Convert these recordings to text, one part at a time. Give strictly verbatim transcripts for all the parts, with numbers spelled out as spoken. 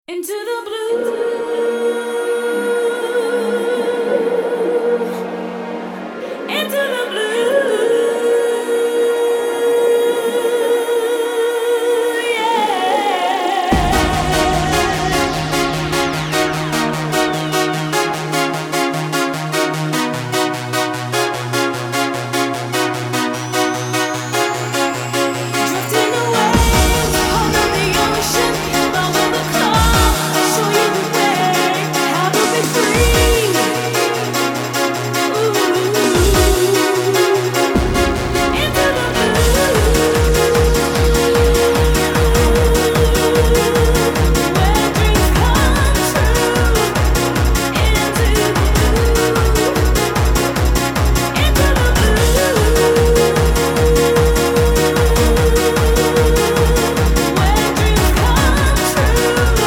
Into the blue, into the blue, yeah. Drifting away, over the ocean, over the clouds, show you the way, how to be free. Ooh, into the blue, where dreams come true. Into the blue, into the blue, where dreams come true.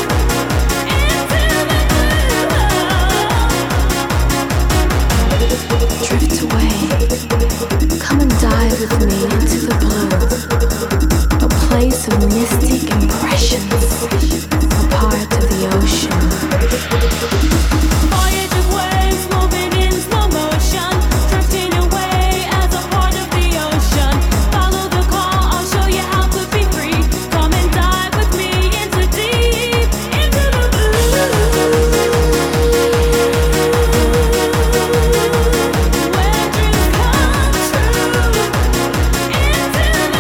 Drift away, come and dive with me into the blue, a place of mystic impressions, a part of the ocean. Voyage of waves moving in slow motion, drifting away as a part of the ocean. Follow the call, I'll show you how to be free. Come and dive with me into deep, into the blue, where dreams come true. Into the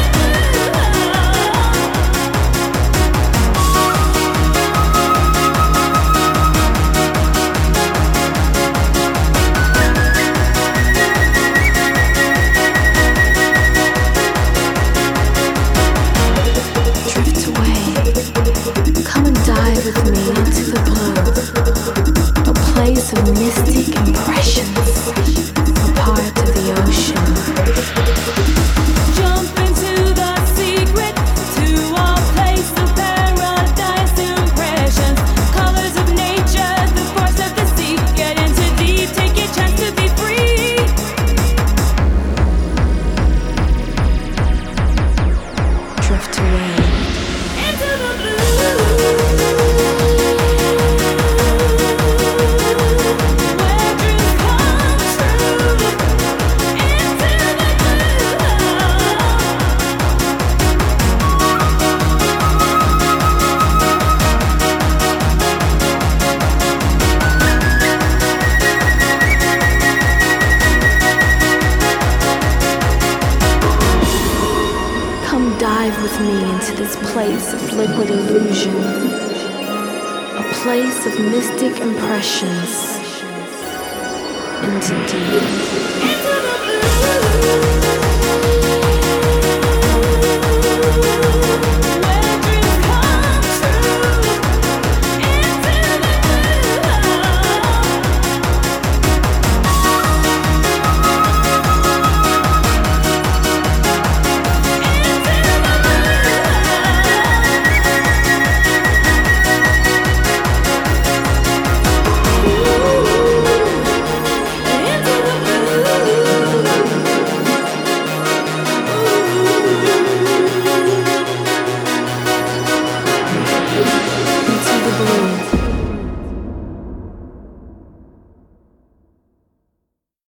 drift away, come and dive with me into the blue, a place of mystic impressions, a part of the ocean. Jump into the secret, to a place of paradise impressions, colors of nature, the force of the sea. Get into deep, take your chance to be free. Drift away into the blue, where dreams come true. Into the Come dive with me into this place of liquid illusion, a place of mystic impressions, into deep. Into the blue.